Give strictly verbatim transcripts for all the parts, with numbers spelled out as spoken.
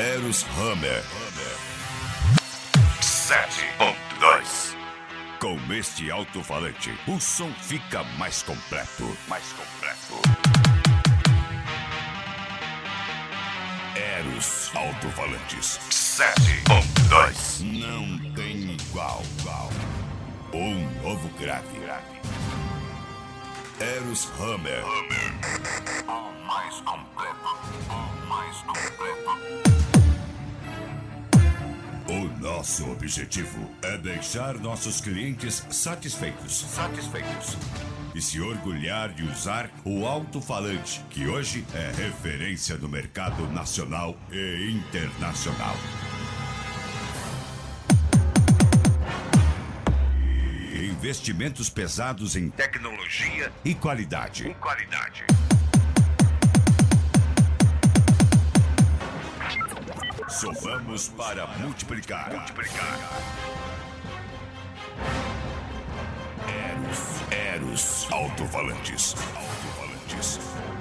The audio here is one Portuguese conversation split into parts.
Eros Hammer sete ponto dois. Com este alto-falante, o som fica mais completo. Mais completo. Eros alto-falantes sete ponto dois. Não tem igual. Um novo grave. Eros Hammer. O mais completo. O mais completo. O nosso objetivo é deixar nossos clientes satisfeitos. Satisfeitos. E se orgulhar de usar o alto-falante, que hoje é referência no mercado nacional e internacional. Investimentos pesados em tecnologia e qualidade. E qualidade. Somamos para multiplicar. Multiplicar. Eros. Eros. Alto-falantes. Alto-falantes.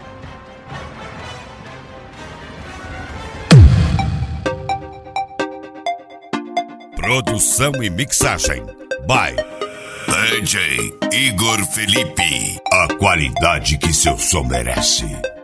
Produção e mixagem. By D J Igor Felipe. A qualidade que seu som merece.